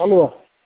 Alô?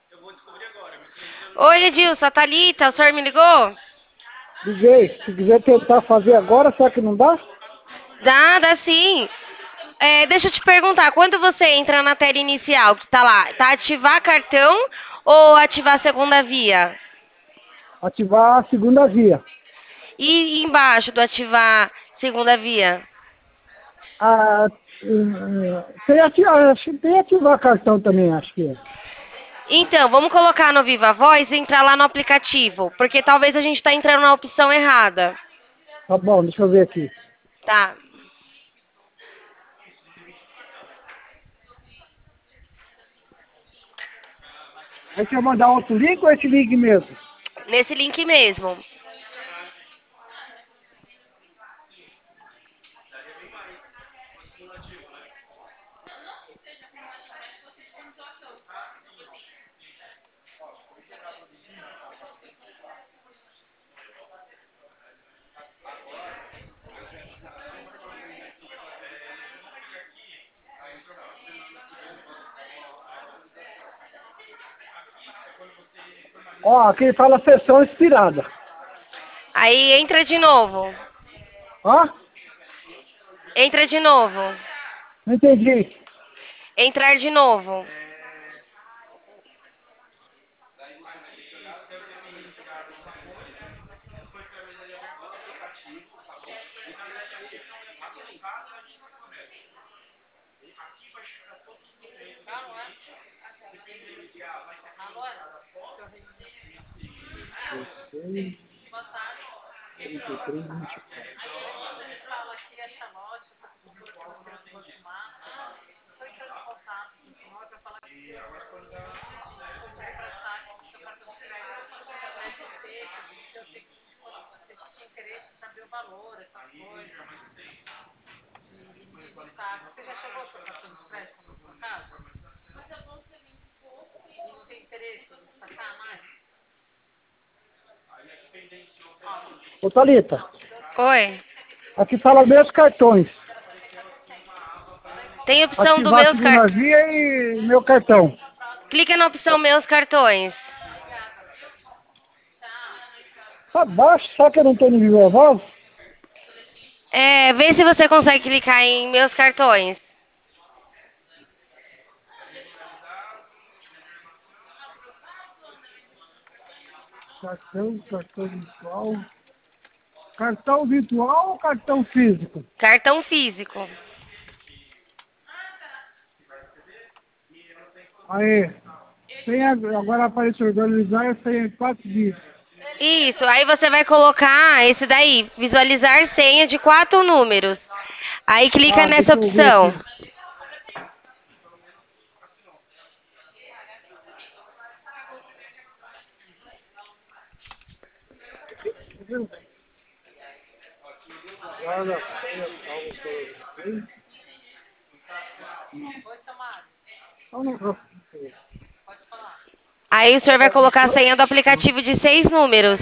Oi, Edilson, a Thalita, o senhor me ligou? Liguei. Se quiser tentar fazer agora, será que não dá? Dá sim. Deixa eu te perguntar, quando você entra na tela inicial, que tá lá, tá ativar cartão ou ativar segunda via? Ativar a segunda via. E embaixo do ativar segunda via? Ah, tem, acho que tem ativar cartão também, acho que é. Então, vamos colocar no Viva Voz e entrar lá no aplicativo, porque talvez a gente tá entrando na opção errada. Tá bom, deixa eu ver aqui. Tá. Aí quer mandar outro link ou esse link mesmo? Nesse link mesmo. Ó, aqui fala sessão expirada. Aí entra de novo. Ó, Entra de novo. não entendi. Entrar de novo. Ô, Thalita, Oi. aqui fala meus cartões. Tem a opção do Ativar a meus segunda cartões. via e meu cartão. Clica na opção meus cartões. Abaixo, só que eu não tô no Viva Voz? Vê se você consegue clicar em meus cartões. Cartão virtual. Cartão virtual ou cartão físico? Cartão físico. Aí, agora aparece organizar e tem 4 dias. Isso, aí você vai colocar esse daí, visualizar senha de 4 números. Aí clica Ah, nessa deixa eu ver opção. aqui. Guarda, senha, salvo para você. Só no Aí o senhor vai colocar a senha do aplicativo de 6 números.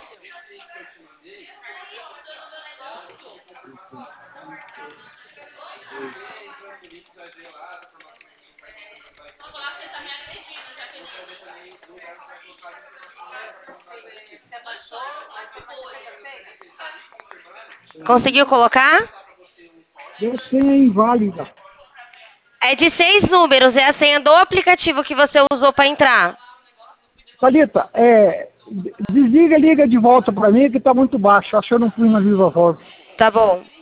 Conseguiu colocar? Deu senha inválida. É de 6 números, é a senha do aplicativo que você usou para entrar. Thalita, desliga e liga de volta para mim que tá muito baixo. Acho que eu não fui na Viva Voz. Tá bom.